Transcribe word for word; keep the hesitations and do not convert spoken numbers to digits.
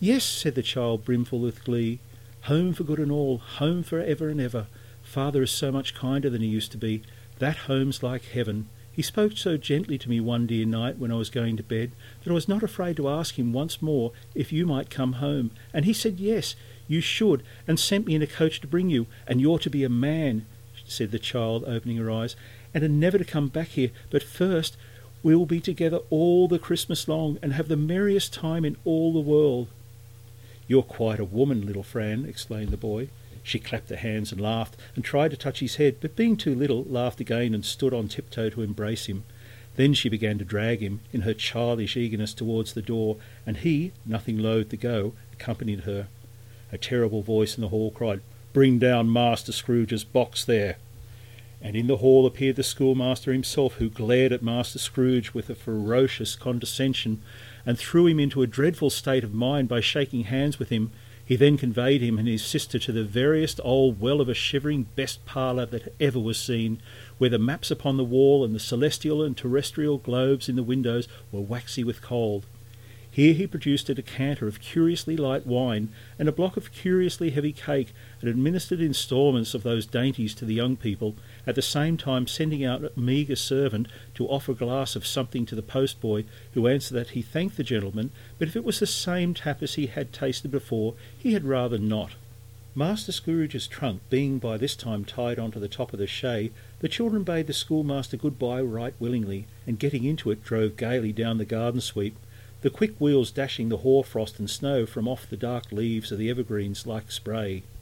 "Yes," said the child, brimful with glee. "Home for good and all, home for ever and ever. Father is so much kinder than he used to be. That home's like heaven. He spoke so gently to me one dear night when I was going to bed that I was not afraid to ask him once more if you might come home. And he said yes, you should, and sent me in a coach to bring you, and you're to be a man," said the child, opening her eyes, "and are never to come back here. But first we will be together all the Christmas long and have the merriest time in all the world." "You're quite a woman, little Fran," exclaimed the boy. She clapped her hands and laughed, and tried to touch his head, but being too little, laughed again and stood on tiptoe to embrace him. Then she began to drag him, in her childish eagerness, towards the door, and he, nothing loath to go, accompanied her. A terrible voice in the hall cried, "Bring down Master Scrooge's box there!" And in the hall appeared the schoolmaster himself, who glared at Master Scrooge with a ferocious condescension, and threw him into a dreadful state of mind by shaking hands with him. He then conveyed him and his sister to the veriest old well of a shivering best parlour that ever was seen, where the maps upon the wall and the celestial and terrestrial globes in the windows were waxy with cold. Here he produced a decanter of curiously light wine and a block of curiously heavy cake, and administered instalments of those dainties to the young people, at the same time sending out a meagre servant to offer a glass of something to the postboy, who answered that he thanked the gentleman, but if it was the same tap as he had tasted before, he had rather not. Master Scrooge's trunk being by this time tied on to the top of the shay, the children bade the schoolmaster good-bye right willingly, and getting into it drove gaily down the garden sweep, the quick wheels dashing the hoar frost and snow from off the dark leaves of the evergreens like spray.